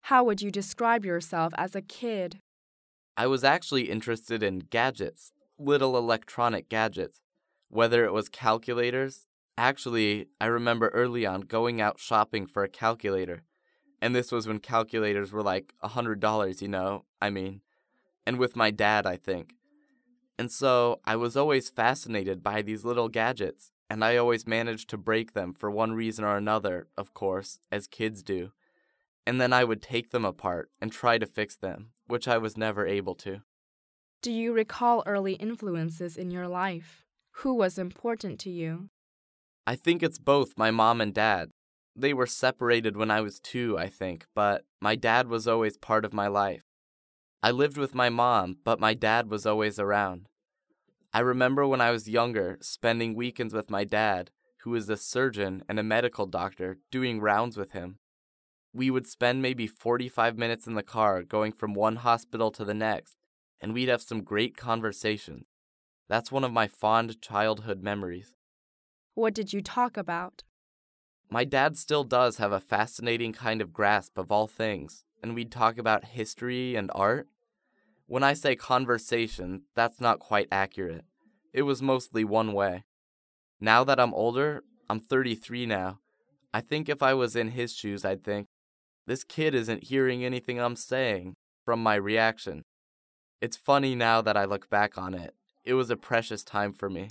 How would you describe yourself as a kid? I was actually interested in gadgets, little electronic gadgets, whether it was calculators. Actually, I remember early on going out shopping for a calculator, and this was when calculators were like $100, and with my dad, I think. And so I was always fascinated by these little gadgets, and I always managed to break them for one reason or another, of course, as kids do. And then I would take them apart and try to fix them, which I was never able to. Do you recall early influences in your life? Who was important to you? I think it's both my mom and dad. They were separated when I was 2, I think, but my dad was always part of my life. I lived with my mom, but my dad was always around. I remember when I was younger, spending weekends with my dad, who is a surgeon and a medical doctor, doing rounds with him. We would spend maybe 45 minutes in the car going from one hospital to the next, and we'd have some great conversations. That's one of my fond childhood memories. What did you talk about? My dad still does have a fascinating kind of grasp of all things, and we'd talk about history and art. When I say conversation, that's not quite accurate. It was mostly one way. Now that I'm older, I'm 33 now, I think if I was in his shoes, I'd think, this kid isn't hearing anything I'm saying from my reaction. It's funny now that I look back on it. It was a precious time for me.